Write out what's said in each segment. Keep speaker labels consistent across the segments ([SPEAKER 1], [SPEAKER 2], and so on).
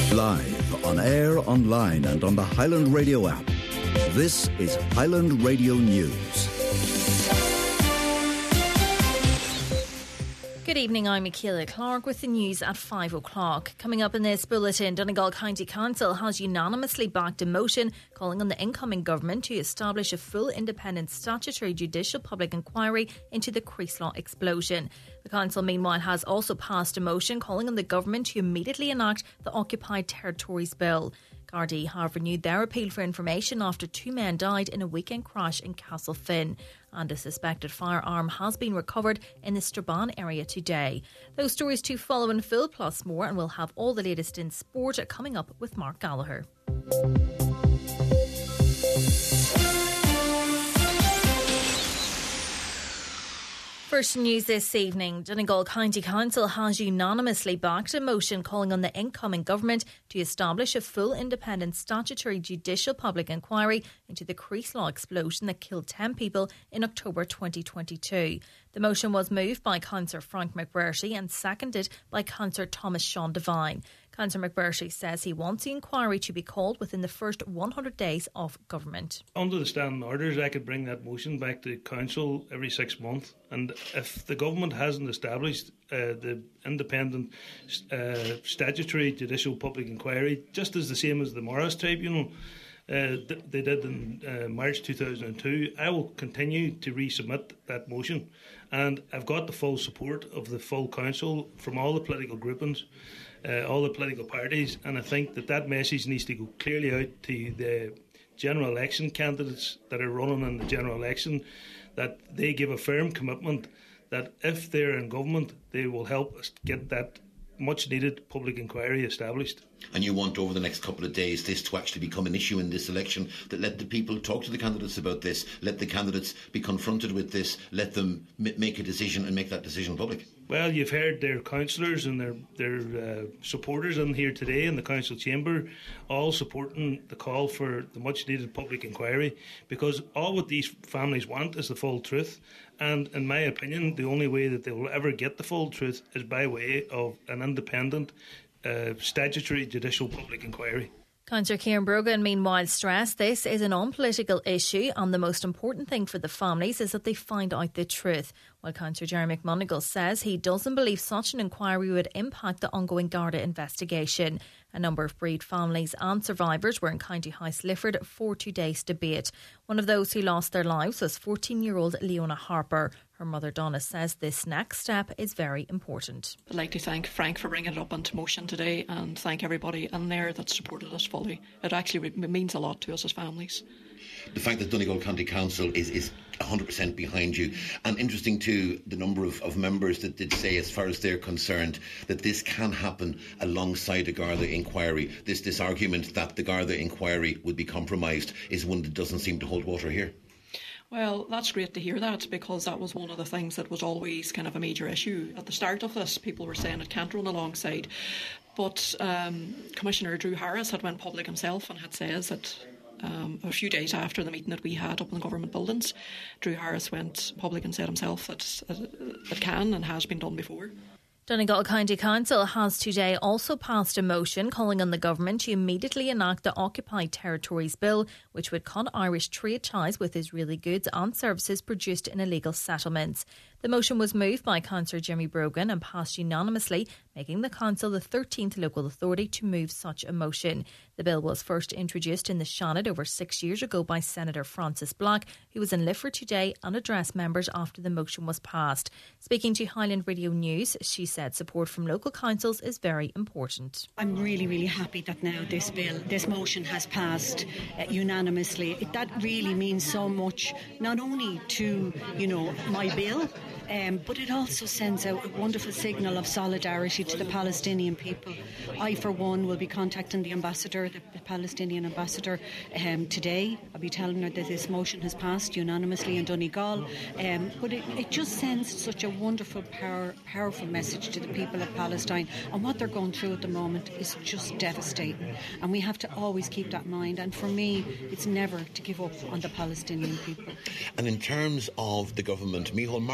[SPEAKER 1] Live, on air, online and on the Highland Radio app. This is Highland Radio News.
[SPEAKER 2] Good evening, I'm Michaela Clark with the news at 5 o'clock. Coming up in this bulletin, Donegal County Council has unanimously backed a motion calling on the incoming government to establish a full independent statutory judicial public inquiry into the Creaselaw explosion. The council meanwhile has also passed a motion calling on the government to immediately enact the Occupied Territories Bill. Gardaí have renewed their appeal for information after 2 men died in a weekend crash in Castlefin, and a suspected firearm has been recovered in the Strabane area today. Those stories to follow in full, plus more, and we'll have all the latest in sport coming up with Mark Gallagher. First news this evening, Donegal County Council has unanimously backed a motion calling on the incoming government to establish a full independent statutory judicial public inquiry into the Creaselaw explosion that killed 10 people in October 2022. The motion was moved by Councillor Frank McBurty and seconded by Councillor Thomas Sean Devine. Councillor McBurty says he wants the inquiry to be called within the first 100 days of government.
[SPEAKER 3] Under the standing orders, I could bring that motion back to Council every 6 months, and if the government hasn't established the independent statutory judicial public inquiry, just as the same as the Morris Tribunal they did in March 2002, I will continue to resubmit that motion, and I've got the full support of the full council from all the political groupings, all the political parties, and I think that message needs to go clearly out to the general election candidates that are running in the general election, that they give a firm commitment that if they're in government, they will help us get that much needed public inquiry established.
[SPEAKER 4] And you want over the next couple of days this to actually become an issue in this election, that let the people talk to the candidates about this, let the candidates be confronted with this, let them make a decision and make that decision public?
[SPEAKER 3] Well, you've heard their councillors and their supporters in here today in the council chamber all supporting the call for the much needed public inquiry, because all what these families want is the full truth, and in my opinion the only way that they will ever get the full truth is by way of an independent statutory judicial public inquiry.
[SPEAKER 2] Councillor Kieran Brogan meanwhile stressed this is an unpolitical issue and the most important thing for the families is that they find out the truth, while Councillor Jerry McMonigal says he doesn't believe such an inquiry would impact the ongoing Garda investigation. A number of bereaved families and survivors were in County House Lifford for today's debate. One of those who lost their lives was 14-year-old Leona Harper. Her mother Donna says this next step is very important.
[SPEAKER 5] I'd like to thank Frank for bringing it up onto motion today and thank everybody in there that supported us fully. It actually means a lot to us as families.
[SPEAKER 4] The fact that Donegal County Council is 100% behind you, and interesting too, the number of members that did say, as far as they're concerned, that this can happen alongside a Garda inquiry. This argument that the Garda inquiry would be compromised is one that doesn't seem to hold water here.
[SPEAKER 5] Well, that's great to hear that, because that was one of the things that was always kind of a major issue. At the start of this, people were saying it can't run alongside. But Commissioner Drew Harris had went public himself and had said that a few days after the meeting that we had up in the government buildings, Drew Harris went public and said himself that it can and has been done before.
[SPEAKER 2] Donegal County Council has today also passed a motion calling on the government to immediately enact the Occupied Territories Bill, which would cut Irish trade ties with Israeli goods and services produced in illegal settlements. The motion was moved by Councillor Jimmy Brogan and passed unanimously, making the Council the 13th local authority to move such a motion. The bill was first introduced in the Seanad over 6 years ago by Senator Francis Black, who was in Lifford today and addressed members after the motion was passed. Speaking to Highland Radio News, she said support from local councils is very important.
[SPEAKER 6] I'm really, really happy that now this motion has passed unanimously. That really means so much, not only to, my bill, but it also sends out a wonderful signal of solidarity to the Palestinian people. I, for one, will be contacting the ambassador, the Palestinian ambassador, today. I'll be telling her that this motion has passed unanimously in Donegal. But it just sends such a wonderful, powerful message to the people of Palestine. And what they're going through at the moment is just devastating. And we have to always keep that in mind. And for me, it's never to give up on the Palestinian people.
[SPEAKER 4] And in terms of the government, Micheál Martin has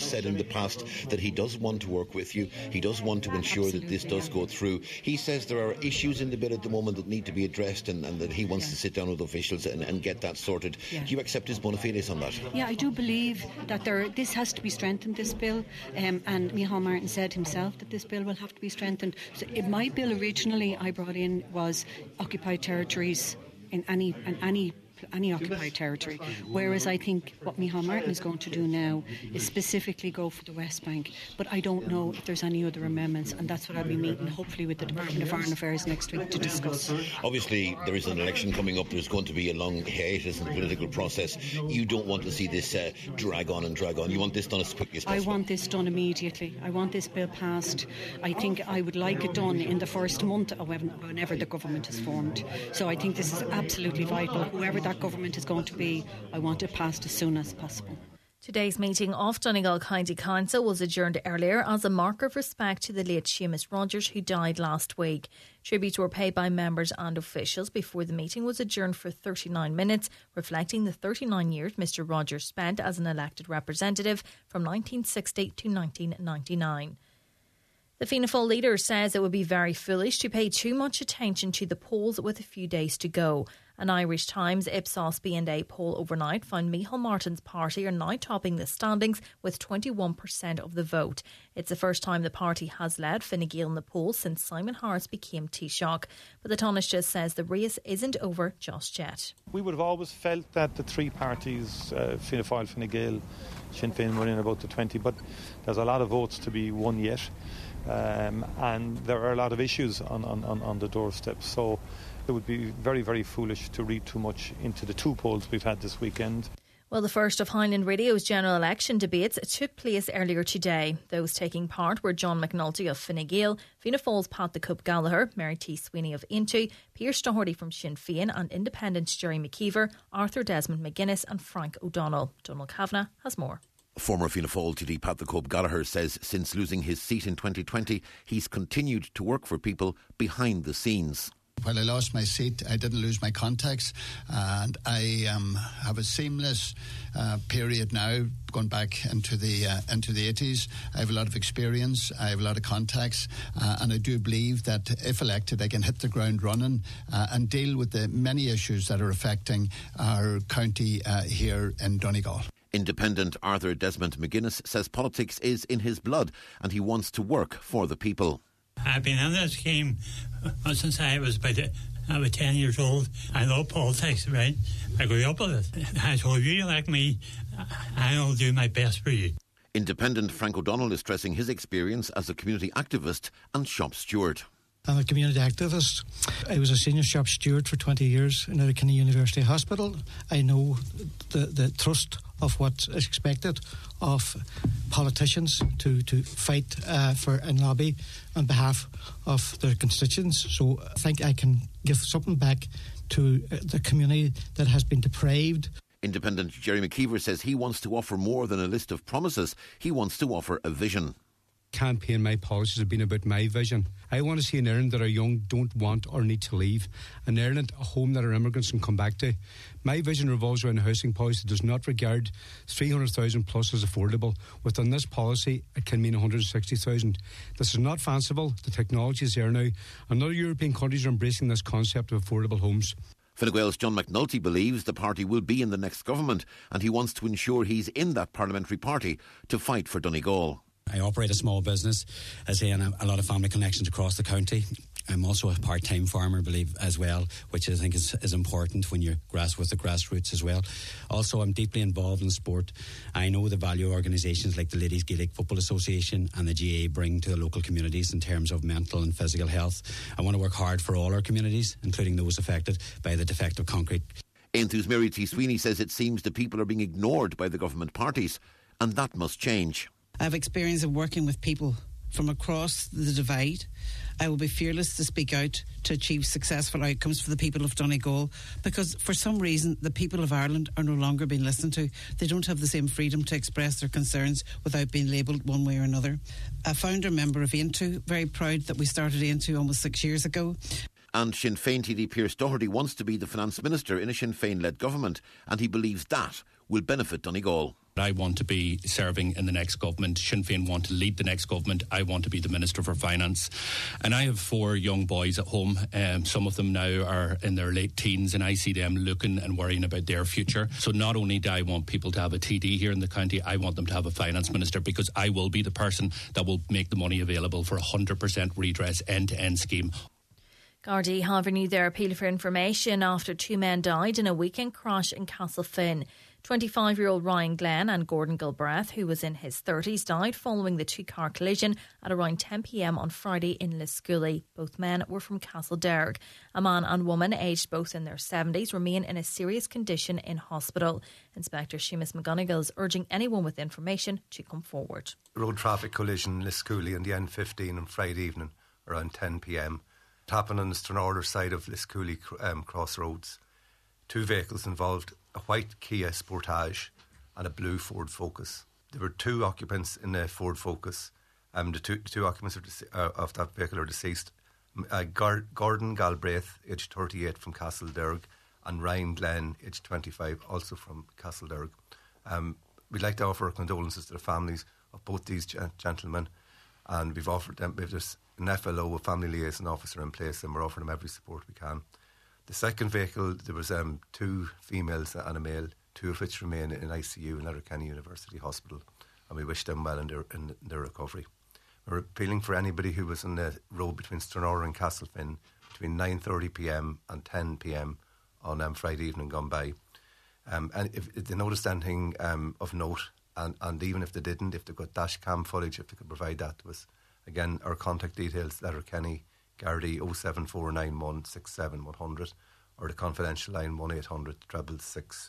[SPEAKER 4] said in the past that he does want to work with you. He does want to ensure that this does go through. He says there are issues in the bill at the moment that need to be addressed, and that he wants to sit down with officials and get that sorted. Do you accept his bona fides on that?
[SPEAKER 6] Yeah, I do believe that this has to be strengthened, this bill, and Micheál Martin said himself that this bill will have to be strengthened. So my bill originally I brought in was occupied territories in any occupied territory, whereas I think what Micheál Martin is going to do now is specifically go for the West Bank. But I don't know if there's any other amendments, and that's what I'll be meeting hopefully with the Department of Foreign Affairs next week to discuss.
[SPEAKER 4] Obviously there is an election coming up. There's going to be a long hiatus in the political process. You don't want to see this drag on. You want this done as quickly as possible.
[SPEAKER 6] I want this done immediately. I want this bill passed. I think I would like it done in the first month of whenever the government is formed. So I think this is absolutely vital. Whoever that government is going to be, I want it passed as soon as possible.
[SPEAKER 2] Today's meeting of Donegal County Council was adjourned earlier as a mark of respect to the late Seamus Rogers, who died last week. Tributes were paid by members and officials before the meeting was adjourned for 39 minutes, reflecting the 39 years Mr Rogers spent as an elected representative from 1960 to 1999. The Fianna Fáil leader says it would be very foolish to pay too much attention to the polls with a few days to go. An Irish Times Ipsos B&A poll overnight found Micheál Martin's party are now topping the standings with 21% of the vote. It's the first time the party has led Fine Gael in the poll since Simon Harris became Taoiseach. But the Taoiseach says the race isn't over just yet.
[SPEAKER 7] We would have always felt that the three parties, Fianna Fáil, Fine Gael, Sinn Féin, were in about the 20, but there's a lot of votes to be won yet. And there are a lot of issues on the doorstep. So it would be very, very foolish to read too much into the two polls we've had this weekend.
[SPEAKER 2] Well, the first of Highland Radio's general election debates took place earlier today. Those taking part were John McNulty of Fine Gael, Fianna Fáil's Pat the Cope Gallagher, Mary T. Sweeney of Intu, Pearse Doherty from Sinn Féin, and Independents Jerry McKeever, Arthur Desmond McGuinness and Frank O'Donnell. Donald Kavanagh has more.
[SPEAKER 4] Former Fianna Fáil TD Pat the Cope Gallagher says since losing his seat in 2020, he's continued to work for people behind the scenes.
[SPEAKER 8] While I lost my seat, I didn't lose my contacts, and I have a seamless period now going back into the 80s. I have a lot of experience, I have a lot of contacts, and I do believe that if elected I can hit the ground running and deal with the many issues that are affecting our county here in Donegal.
[SPEAKER 4] Independent Arthur Desmond McGuinness says politics is in his blood and he wants to work for the people.
[SPEAKER 9] I've been in this game since I was about 10 years old. I love politics, right? I grew up with it. So if you elect me, I'll do my best for you.
[SPEAKER 4] Independent Frank O'Donnell is stressing his experience as a community activist and shop steward.
[SPEAKER 10] I'm a community activist. I was a senior shop steward for 20 years in Letterkenny University Hospital. I know the thrust of what's expected of politicians to fight for and lobby on behalf of their constituents. So I think I can give something back to the community that has been depraved.
[SPEAKER 4] Independent Jerry McKeever says he wants to offer more than a list of promises. He wants to offer a vision.
[SPEAKER 11] Campaign, my policies have been about my vision. I want to see an Ireland that our young don't want or need to leave. An Ireland, a home that our immigrants can come back to. My vision revolves around a housing policy that does not regard 300,000 plus as affordable. Within this policy, it can mean 160,000. This is not fanciful. The technology is there now. And other European countries are embracing this concept of affordable homes.
[SPEAKER 4] Fine Gael's John McNulty believes the party will be in the next government and he wants to ensure he's in that parliamentary party to fight for Donegal.
[SPEAKER 12] I operate a small business, as in a lot of family connections across the county. I'm also a part-time farmer, I believe, as well, which I think is important when you're with the grassroots as well. Also, I'm deeply involved in sport. I know the value organisations like the Ladies Gaelic Football Association and the GAA bring to the local communities in terms of mental and physical health. I want to work hard for all our communities, including those affected by the defective concrete.
[SPEAKER 4] Aintu's Mary T. Sweeney says it seems the people are being ignored by the government parties, and that must change.
[SPEAKER 13] I have experience of working with people from across the divide. I will be fearless to speak out to achieve successful outcomes for the people of Donegal, because for some reason the people of Ireland are no longer being listened to. They don't have the same freedom to express their concerns without being labelled one way or another. A founder member of Intu, very proud that we started Intu almost 6 years ago.
[SPEAKER 4] And Sinn Féin TD Pearse Doherty wants to be the finance minister in a Sinn Féin-led government, and he believes that will benefit Donegal.
[SPEAKER 14] I want to be serving in the next government. Sinn Féin want to lead the next government. I want to be the Minister for Finance. And I have 4 young boys at home. Some of them now are in their late teens, and I see them looking and worrying about their future. So not only do I want people to have a TD here in the county, I want them to have a Finance Minister, because I will be the person that will make the money available for 100% redress end-to-end scheme.
[SPEAKER 2] Gardaí have renewed their appeal for information after 2 men died in a weekend crash in Castlefin. 25-year-old Ryan Glenn and Gordon Gilbreth, who was in his 30s, died following the 2-car collision at around 10 p.m. on Friday in Liscooley. Both men were from Castlederg. A man and woman, aged both in their 70s, remain in a serious condition in hospital. Inspector Seamus McGonigal is urging anyone with information to come forward.
[SPEAKER 15] Road traffic collision in Liscooley on the N15 on Friday evening around 10 p.m. It happened on the Stranraer side of Liscooley crossroads. 2 vehicles involved, a white Kia Sportage and a blue Ford Focus. There were 2 occupants in the Ford Focus. The two occupants of that vehicle are deceased. Gordon Galbraith, aged 38, from Castlederg, and Ryan Glenn, aged 25, also from Castlederg. We'd like to offer our condolences to the families of both these gentlemen, and we've offered them, there's an FLO, a family liaison officer, in place, and we're offering them every support we can. The second vehicle, there was 2 females and a male, 2 of which remain in ICU in Letterkenny University Hospital, and we wish them well in their recovery. We're appealing for anybody who was on the road between Stranraer and Castlefin between 9:30 p.m. and 10 p.m. on Friday evening gone by. And if they noticed anything of note, and even if they didn't, if they've got dash cam footage, if they could provide that to us. Again, our contact details, Letterkenny, Gardaí 07491 67 100, or the confidential line 1800 666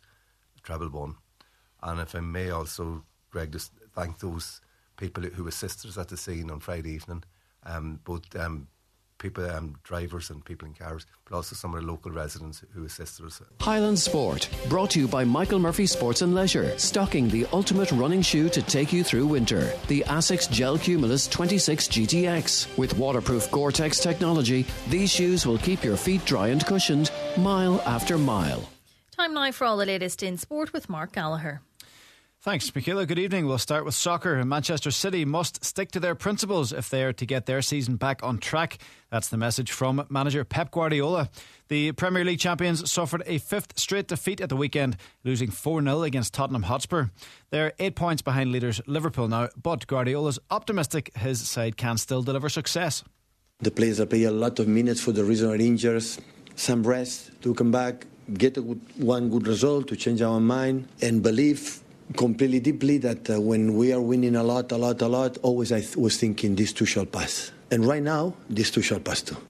[SPEAKER 15] 111. And if I may also, Greg, just thank those people who assisted us at the scene on Friday evening, both people, drivers and people in cars, but also some of the local residents who assisted us.
[SPEAKER 16] Highland Sport, brought to you by Michael Murphy Sports and Leisure, stocking the ultimate running shoe to take you through winter. The Asics Gel Cumulus 26 GTX. With waterproof Gore-Tex technology, these shoes will keep your feet dry and cushioned mile after mile.
[SPEAKER 2] Time now for all the latest in sport with Mark Gallagher.
[SPEAKER 17] Thanks, Michaela. Good evening. We'll start with soccer. Manchester City must stick to their principles if they are to get their season back on track. That's the message from manager Pep Guardiola. The Premier League champions suffered a 5th straight defeat at the weekend, losing 4-0 against Tottenham Hotspur. They're 8 points behind leaders Liverpool now, but Guardiola's optimistic his side can still deliver success.
[SPEAKER 18] The players are playing a lot of minutes for the reason of injuries, some rest to come back, get one good result to change our mind, and believe completely deeply that when we are winning a lot, always I was thinking this too shall pass. And right now, this too shall pass too.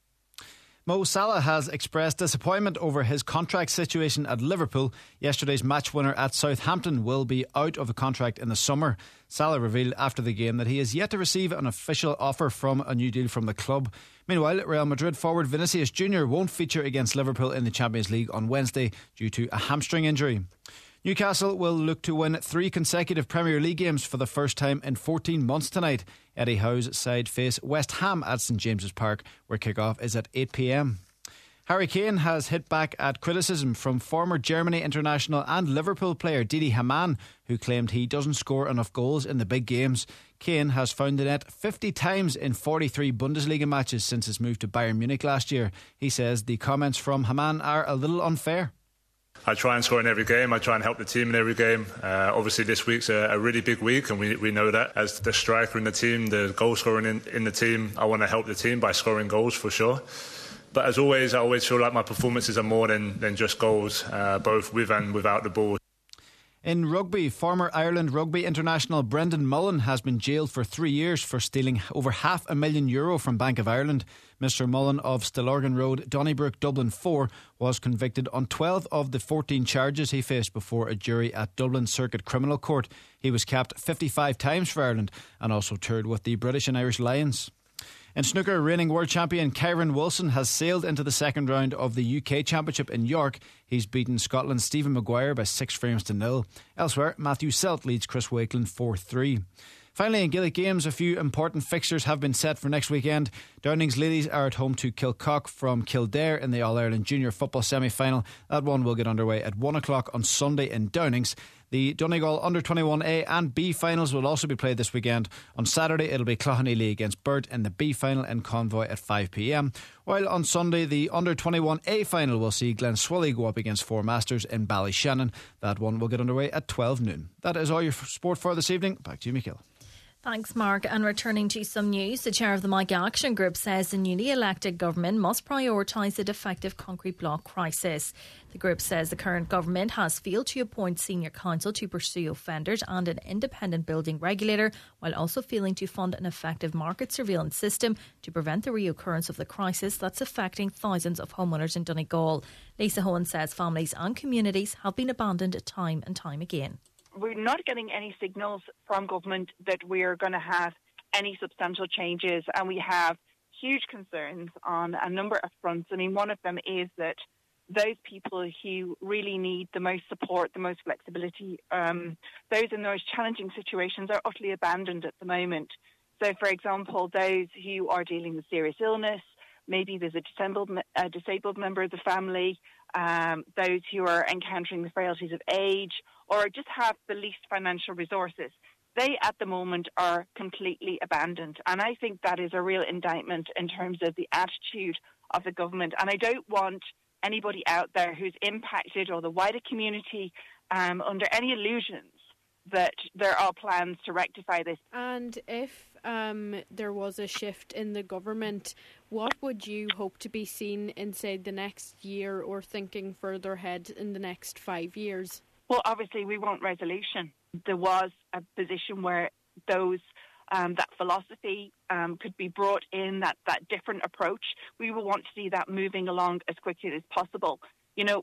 [SPEAKER 17] Mo Salah has expressed disappointment over his contract situation at Liverpool. Yesterday's match winner at Southampton will be out of a contract in the summer. Salah revealed after the game that he is yet to receive an official offer from a new deal from the club. Meanwhile, Real Madrid forward Vinicius Jr. won't feature against Liverpool in the Champions League on Wednesday due to a hamstring injury. Newcastle will look to win 3 consecutive Premier League games for the first time in 14 months tonight. Eddie Howe's side face West Ham at St James's Park, where kick-off is at 8 p.m. Harry Kane has hit back at criticism from former Germany international and Liverpool player Didi Hamann, who claimed he doesn't score enough goals in the big games. Kane has found the net 50 times in 43 Bundesliga matches since his move to Bayern Munich last year. He says the comments from Hamann are a little unfair.
[SPEAKER 19] I try and score in every game. I try and help the team in every game. Obviously this week's a really big week, and we know that. As the striker in the team, the goal scorer in the team, I want to help the team by scoring goals for sure. But as always, I always feel like my performances are more than just goals, both with and without the ball.
[SPEAKER 17] In rugby, former Ireland rugby international Brendan Mullen has been jailed for 3 years for stealing over €500,000 from Bank of Ireland. Mr Mullen of Stillorgan Road, Donnybrook, Dublin 4 was convicted on 12 of the 14 charges he faced before a jury at Dublin Circuit Criminal Court. He was capped 55 times for Ireland and also toured with the British and Irish Lions. In snooker, reigning world champion Kyron Wilson has sailed into the second round of the UK Championship in York. He's beaten Scotland's Stephen Maguire by 6 frames to 0. Elsewhere, Matthew Selt leads Chris Wakeland 4-3. Finally, in Gaelic games, a few important fixtures have been set for next weekend. Downing's ladies are at home to Kilcock from Kildare in the All-Ireland Junior Football semi-final. That one will get underway at 1 o'clock on Sunday in Downing's. The Donegal Under-21A and B finals will also be played this weekend. On Saturday it'll be Cloughaney against Burt in the B final in Convoy at 5 p.m, while on Sunday the Under-21A final will see Glenswilly go up against Four Masters in Ballyshannon. That one will get underway at 12 noon. That is all your sport for this evening. Back to you, Michaela.
[SPEAKER 2] Thanks, Mark. And returning to some news, the chair of the Mike Action Group says the newly elected government must prioritise the defective concrete block crisis. The group says the current government has failed to appoint senior counsel to pursue offenders and an independent building regulator, while also failing to fund an effective market surveillance system to prevent the reoccurrence of the crisis that's affecting thousands of homeowners in Donegal. Lisa Hohen says families and communities have been abandoned time and time again.
[SPEAKER 20] We're not getting any signals from government that we're going to have any substantial changes, and we have huge concerns on a number of fronts. I mean, one of them is that those people who really need the most support, the most flexibility, those in those challenging situations are utterly abandoned at the moment. So, for example, those who are dealing with serious illness, maybe there's a disabled member of the family, those who are encountering the frailties of age, or just have the least financial resources. They, at the moment, are completely abandoned. And I think that is a real indictment in terms of the attitude of the government. And I don't want anybody out there who's impacted, or the wider community, under any illusions that there are plans to rectify this.
[SPEAKER 21] And if there was a shift in the government, what would you hope to be seen in, say, the next year, or thinking further ahead in the next 5 years?
[SPEAKER 20] Well, obviously, we want resolution. There was a position where those that philosophy could be brought in, that different approach. We will want to see that moving along as quickly as possible. You know,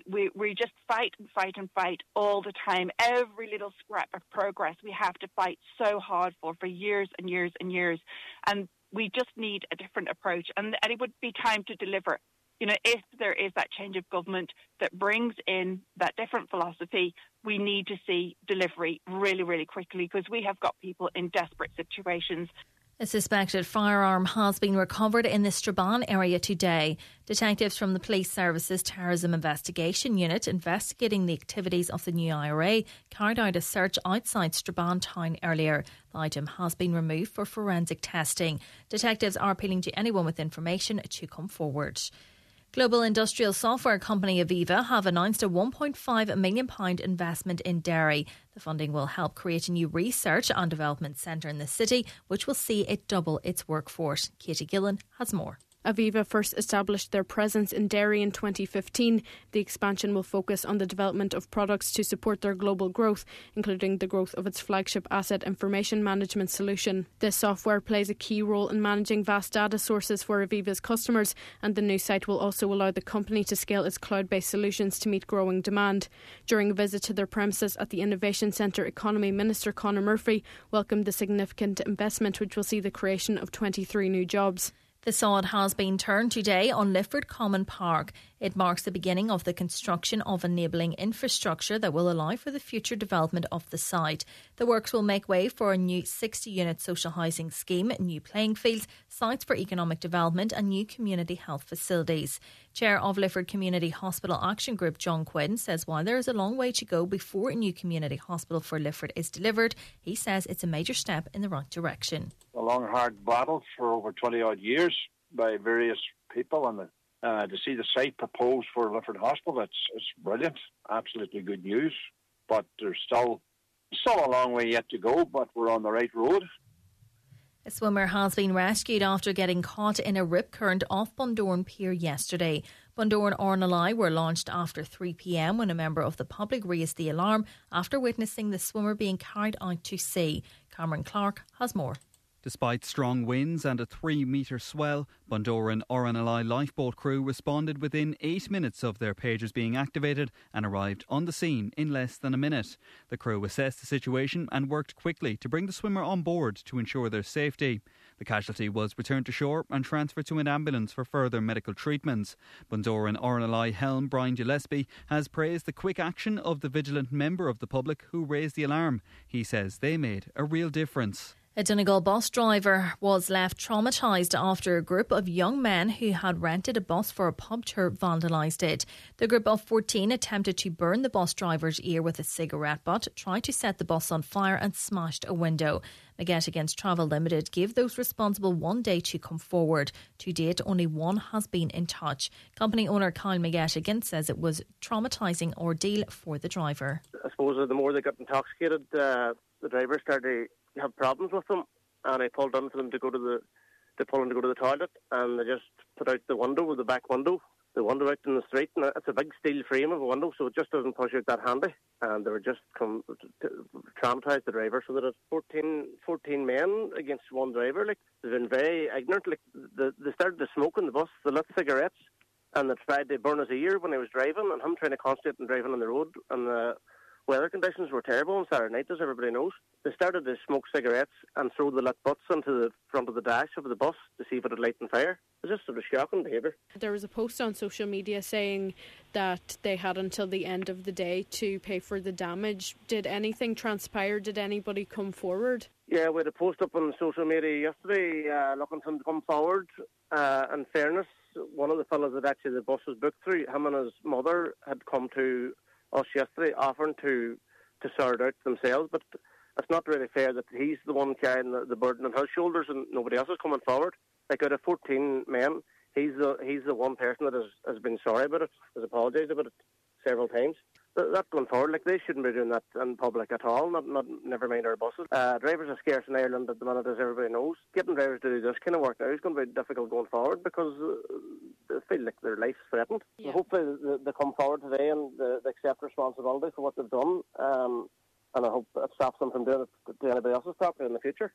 [SPEAKER 20] we just fight and fight and fight all the time. Every little scrap of progress we have to fight so hard for years and years and years. And we just need a different approach. And it would be time to deliver. You know, if there is that change of government that brings in that different philosophy, we need to see delivery really, really quickly, because we have got people in desperate situations.
[SPEAKER 2] A suspected firearm has been recovered in the Strabane area today. Detectives from the Police Service's Terrorism Investigation Unit, investigating the activities of the new IRA, carried out a search outside Strabane town earlier. The item has been removed for forensic testing. Detectives are appealing to anyone with information to come forward. Global industrial software company Aviva have announced a £1.5 million investment in Derry. The funding will help create a new research and development centre in the city, which will see it double its workforce. Katie Gillen has more.
[SPEAKER 21] Aviva first established their presence in Derry in 2015. The expansion will focus on the development of products to support their global growth, including the growth of its flagship asset information management solution. This software plays a key role in managing vast data sources for Aviva's customers, and the new site will also allow the company to scale its cloud-based solutions to meet growing demand. During a visit to their premises at the Innovation Centre, Economy Minister Conor Murphy welcomed the significant investment, which will see the creation of 23 new jobs.
[SPEAKER 2] The sod has been turned today on Lifford Common Park. It marks the beginning of the construction of enabling infrastructure that will allow for the future development of the site. The works will make way for a new 60-unit social housing scheme, new playing fields, sites for economic development and new community health facilities. Chair of Lifford Community Hospital Action Group, John Quinn, says while there is a long way to go before a new community hospital for Lifford is delivered, he says it's a major step in the right direction.
[SPEAKER 22] A long, hard battle for over 20-odd years by various people, and to see the site proposed for Lifford Hospital, it's brilliant, absolutely good news. But there's still a long way yet to go, but we're on the right road.
[SPEAKER 2] A swimmer has been rescued after getting caught in a rip current off Bundoran Pier yesterday. Bundoran RNLI were launched after 3 p.m. when a member of the public raised the alarm after witnessing the swimmer being carried out to sea. Cameron Clark has more.
[SPEAKER 23] Despite strong winds and a 3-metre swell, Bundoran RNLI lifeboat crew responded within 8 minutes of their pagers being activated and arrived on the scene in less than a minute. The crew assessed the situation and worked quickly to bring the swimmer on board to ensure their safety. The casualty was returned to shore and transferred to an ambulance for further medical treatments. Bundoran RNLI helm Brian Gillespie has praised the quick action of the vigilant member of the public who raised the alarm. He says they made a real difference.
[SPEAKER 2] A Donegal bus driver was left traumatised after a group of young men who had rented a bus for a pub tour vandalised it. The group of 14 attempted to burn the bus driver's ear with a cigarette butt, tried to set the bus on fire and smashed a window. Megate Against Travel Limited gave those responsible 1 day to come forward. To date, only one has been in touch. Company owner Kyle McGettigan says it was a traumatising ordeal for the driver.
[SPEAKER 1] I suppose the more they got intoxicated, the driver started to have problems with them, and I pulled on for them to go to the toilet, and they just put out the window, the back window, the window out in the street, and it's a big steel frame of a window, so it just doesn't push out that handy. And they were just traumatised the driver, so that it's 14 men against one driver. Like, they've been very ignorant. Like, they started to smoke in the bus, they lit cigarettes, and they tried to burn his ear when he was driving, and him trying to concentrate on driving on the road, and the weather conditions were terrible on Saturday night, as everybody knows. They started to smoke cigarettes and throw the lit butts into the front of the dash of the bus to see if it would light on fire. It was just sort of shocking behaviour.
[SPEAKER 21] There was a post on social media saying that they had until the end of the day to pay for the damage. Did anything transpire? Did anybody come forward?
[SPEAKER 1] Yeah, we had a post up on social media yesterday looking for him to come forward. In fairness, one of the fellas that actually the bus was booked through, him and his mother had come to us yesterday offering to sort out themselves, but it's not really fair that he's the one carrying the burden on his shoulders and nobody else is coming forward. Like, out of 14 men, he's the one person that has been sorry about it, has apologised about it several times. That going forward, like, they shouldn't be doing that in public at all, never mind our buses. Drivers are scarce in Ireland at the minute, as everybody knows. Getting drivers to do this kind of work now is going to be difficult going forward because they feel like their life's threatened. Yeah. So hopefully they come forward today and they accept responsibility for what they've done, and I hope it stops them from doing it to anybody else's property in the future.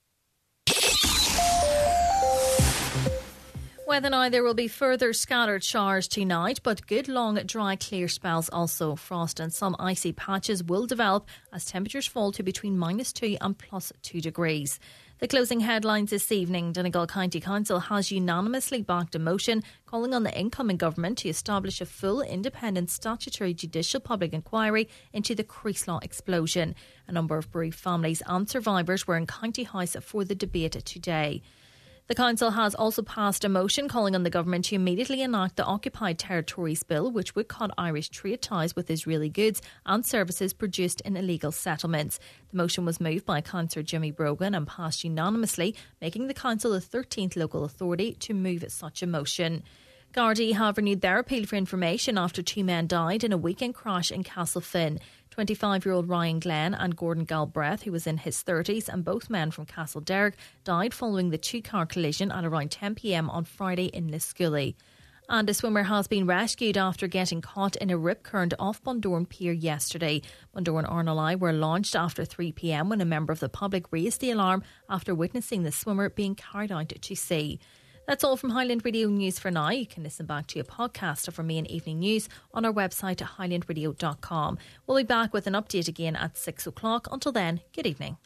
[SPEAKER 2] Weather now, there will be further scattered showers tonight, but good long dry clear spells also. Frost and some icy patches will develop as temperatures fall to between -2 and +2 degrees. The closing headlines this evening: Donegal County Council has unanimously backed a motion calling on the incoming government to establish a full independent statutory judicial public inquiry into the Creaselaw explosion. A number of bereaved families and survivors were in County House for the debate today. The Council has also passed a motion calling on the government to immediately enact the Occupied Territories Bill, which would cut Irish trade ties with Israeli goods and services produced in illegal settlements. The motion was moved by Councillor Jimmy Brogan and passed unanimously, making the Council the 13th local authority to move such a motion. Gardaí have renewed their appeal for information after 2 men died in a weekend crash in Castlefin. 25-year-old Ryan Glenn and Gordon Galbraith, who was in his 30s, and both men from Castlederrick, died following the 2-car collision at around 10 p.m. on Friday in Liscully. And a swimmer has been rescued after getting caught in a rip current off Bundoran Pier yesterday. Bundoran Arnalai were launched after 3 p.m. when a member of the public raised the alarm after witnessing the swimmer being carried out to sea. That's all from Highland Radio News for now. You can listen back to a podcast of our main evening news on our website at highlandradio.com. We'll be back with an update again at 6 o'clock. Until then, good evening.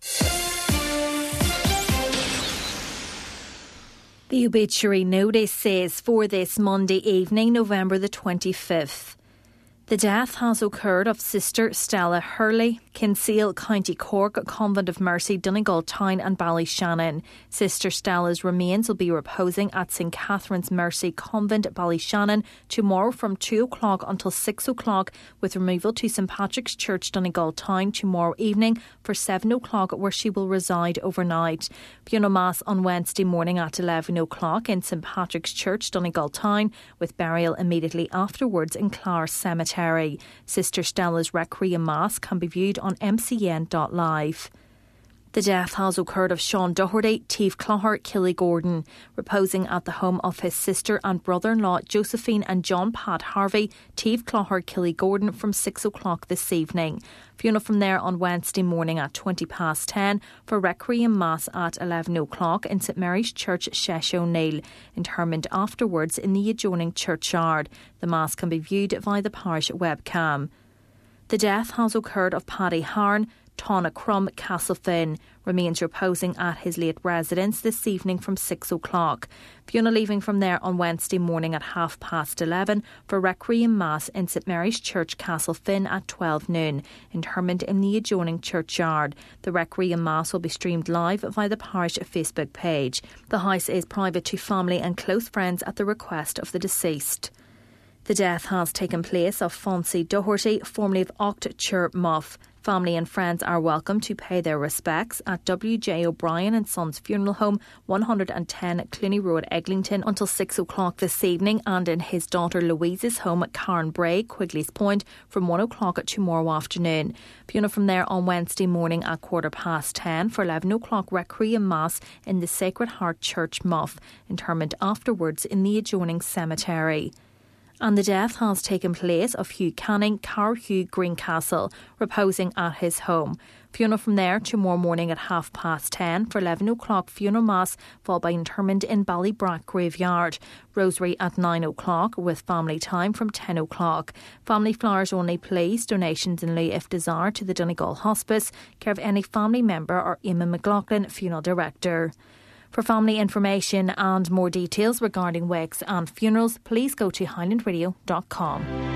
[SPEAKER 2] The obituary notice says for this Monday evening, November the 25th. The death has occurred of Sister Stella Hurley, Kinsale, County Cork, Convent of Mercy, Donegal Town and Ballyshannon. Sister Stella's remains will be reposing at St Catherine's Mercy Convent, Ballyshannon, tomorrow from 2 o'clock until 6 o'clock, with removal to St Patrick's Church, Donegal Town, tomorrow evening for 7 o'clock, where she will reside overnight. Funeral Mass on Wednesday morning at 11 o'clock in St Patrick's Church, Donegal Town, with burial immediately afterwards in Clare Cemetery. Sister Stella's Requiem Mass can be viewed on mcn.live. The death has occurred of Sean Doherty, Teve Clogher, Killygordon, reposing at the home of his sister and brother-in-law Josephine and John Pat Harvey, Teve Clogher, Killygordon, from 6 o'clock this evening. Funeral from there on Wednesday morning at 10:20 for Requiem Mass at 11 o'clock in St Mary's Church, Shesh O'Neill. Interment afterwards in the adjoining churchyard. The Mass can be viewed via the parish webcam. The death has occurred of Paddy Harn, Tána Crum, Castlefin. Remains reposing at his late residence this evening from 6 o'clock. Fiona leaving from there on Wednesday morning at 11:30 for Requiem Mass in St Mary's Church, Castlefin at 12 noon, interment in the adjoining churchyard. The Requiem Mass will be streamed live via the parish Facebook page. The house is private to family and close friends at the request of the deceased. The death has taken place of Fonzie Doherty, formerly of Ocht Muff. Family and friends are welcome to pay their respects at W.J. O'Brien and Sons Funeral Home, 110 Cluny Road, Eglinton, until 6 o'clock this evening, and in his daughter Louise's home at Cairn Bray, Quigley's Point, from 1 o'clock tomorrow afternoon. Funeral from there on Wednesday morning at 10:15 for 11 o'clock Requiem Mass in the Sacred Heart Church, Muff. Interment afterwards in the adjoining cemetery. And the death has taken place of Hugh Canning, Carhugh Greencastle, reposing at his home. Funeral from there tomorrow morning at 10:30 for 11 o'clock funeral mass, followed by interment in Ballybrack Graveyard. Rosary at 9 o'clock with family time from 10 o'clock. Family flowers only, please. Donations in lieu if desired to the Donegal Hospice, care of any family member or Eamon McLaughlin, Funeral Director. For family information and more details regarding wakes and funerals, please go to highlandradio.com.